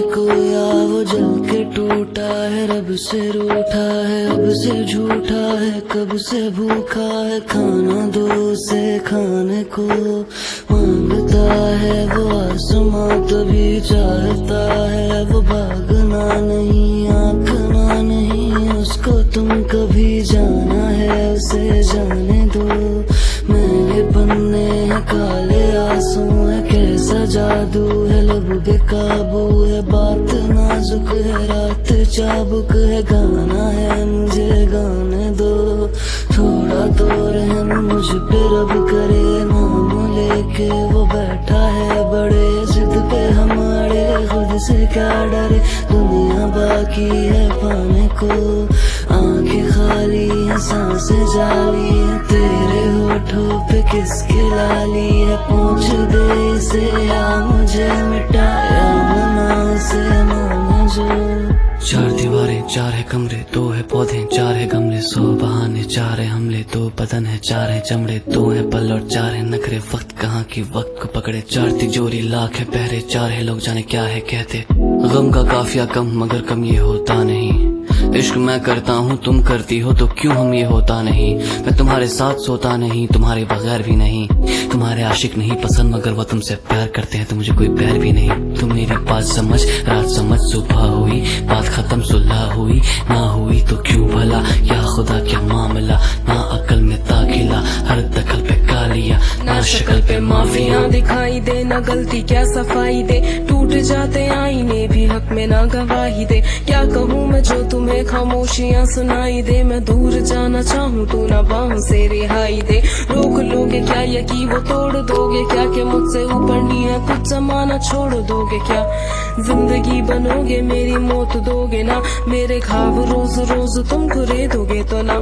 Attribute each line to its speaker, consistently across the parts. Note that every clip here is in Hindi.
Speaker 1: खोया वो जल के टूटा है, रब से रूठा है, अब से झूठा है, कब से भूखा है, खाना दो उसे खाने को मांगता है वो आसमां तभी चाहता है, वो भागना नहीं आंकना नहीं, उसको तुम कभी जाना है उसे जाने दो। मेरे पन्ने हैं काले आंसू है, कैसा जादू है, लब बेकाबू है, बात नाजुक है, रात चाबुक है, गाना है मुझे गाने दो। थोड़ा तो रहम मुझ पे रब करे, नाम लेके वो बैठा है बड़े जिद पे हमारे, खुद से क्या डरे, दुनिया बाकी है पाने को, आंखें खाली है सांसें जाली है, तेरे होठों पे किसकी लाली है, पूछ दे इसे या मुझे मिटा या मना इसे माना जो।
Speaker 2: चार दीवारें चार है कमरे, दो है पौधे चार है गमले, 100 बहाने चार है हमले, 2 बदन है चार है चमड़े, 2 है पल और 4 है नखरे, वक्त कहाँ की वक्त को पकड़े, 4 तिजोरी लाख है पहरे, 4 है लोग जाने क्या है कहते, गम का काफिया कम मगर कम ये होता नहीं, इश्क मैं करता हूँ तुम करती हो तो क्यों हम ये होता नहीं, मैं तुम्हारे साथ सोता नहीं तुम्हारे बगैर भी नहीं, तुम्हारे आशिक नहीं पसंद मगर वो तुमसे प्यार करते हैं तो मुझे कोई प्यार भी नहीं, तुम मेरी बात समझ रात समझ, सुबह हुई बात खत्म सुलह हुई ना हुई तो क्यों भला, या खुदा क्या मामला, ना अकल में दाखिला, हर दखल पे कालिया, ना शक्ल पे माफिया,
Speaker 3: दिखाई दे ना गलती क्या सफाई दे, टूट जाते आईने भी हक में ना गवाही दे, क्या कहूँ मैं जो तुम्हें खामोशियाँ सुनाई दे, मैं दूर जाना चाहूँ तू ना बाहों से रिहाई दे, रोक लोगे क्या यकीन वो तोड़ दोगे क्या, कि मुझसे ऊपर नहीं है कुछ जमाना छोड़ दोगे क्या, जिंदगी बनोगे मेरी मौत दोगे ना, मेरे घाव रोज रोज तुम कुरे दोगे तो ना,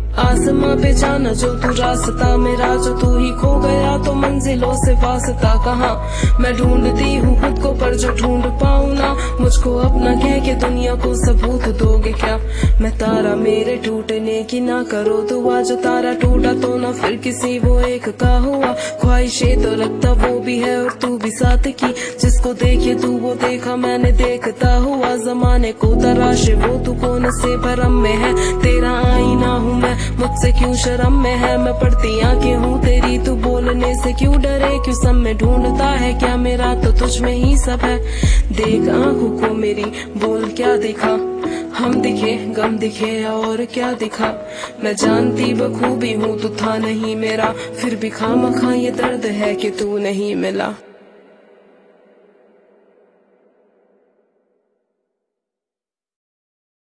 Speaker 3: आसमां पे जाना जो तू रास्ता मेरा, जो तू ही खो गया तो मंजिलों से वास्ता कहाँ, मैं ढूंढती हूँ खुद को पर जो ढूंढ पाऊँ ना, मुझको अपना कह के दुनिया को सबूत दोगे क्या, मैं तारा मेरे टूटने की ना करो दुआ, जो तारा टूटा तो ना फिर किसी वो एक का हुआ, ख्वाहिशें तो लगता वो भी है और तू भी साथ की, जिसको देखे तू वो देखा मैंने देखता हुआ, जमाने को तराशे वो तू कौन से भरम में है, तेरा आईना हूँ मैं मुझसे क्यों शर्म में है, मैं पढ़ती आंखें हूँ तेरी तू बोलने से क्यों डरे, क्यों सब में ढूंढता है क्या मेरा तो तुझ में ही सब है, देख आंखों को मेरी बोल क्या दिखा, हम दिखे गम दिखे और क्या दिखा, मैं जानती बखूबी हूँ तू था नहीं मेरा, फिर भी खामखा ये दर्द है कि तू नहीं मिला।